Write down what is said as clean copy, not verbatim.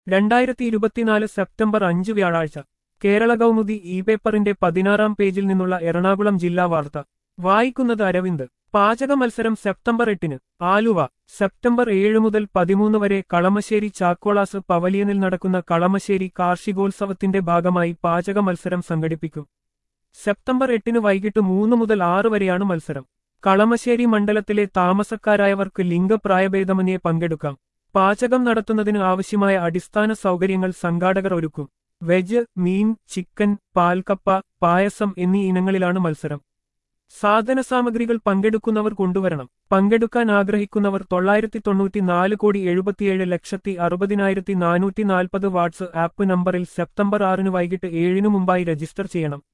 2024 September 5 വ്യാഴാഴ്ച Kerala Kaumudi E പേപ്പറിന്റെ 16-ാം പേജിൽ നിന്നുള്ള എറണാകുളം ജില്ലാ വാർത്ത വായിക്കുന്നത് അരവിന്ദ്. പാചക മത്സരം സെപ്റ്റംബർ 8-ന് ആലുവ. സെപ്റ്റംബർ 7 മുതൽ 13 വരെ കളമശ്ശേരി ചാക്കോളാസ് പവലിയനിൽ നടക്കുന്ന കളമശ്ശേരി കാർഷികോത്സവത്തിന്റെ ഭാഗമായി പാചക മത്സരം സംഘടിപ്പിക്കും. സെപ്റ്റംബർ 8-ന് വൈകിട്ട് 3 മുതൽ 6 വരെയാണ് മത്സരം. കളമശ്ശേരി മണ്ഡലത്തിലെ താമസക്കാരായവർക്ക് ലിംഗപ്രായഭേദമന്യേ പങ്കെടുക്കാം. പാചകം നടത്തുന്നതിന് ആവശ്യമായ അടിസ്ഥാന സൗകര്യങ്ങൾ സംഘാടകർ ഒരുക്കും. വെജ്, മീൻ, ചിക്കൻ, പാൽക്കപ്പ, പായസം എന്നീ ഇനങ്ങളിലാണ് മത്സരം. സാധനസാമഗ്രികൾ പങ്കെടുക്കുന്നവർ കൊണ്ടുവരണം. പങ്കെടുക്കാൻ ആഗ്രഹിക്കുന്നവർ 994,77,60,440 വാട്സ് ആപ്പ് നമ്പറിൽ സെപ്റ്റംബർ 6-ന് വൈകിട്ട് 7-ന് മുമ്പായി രജിസ്റ്റർ ചെയ്യണം.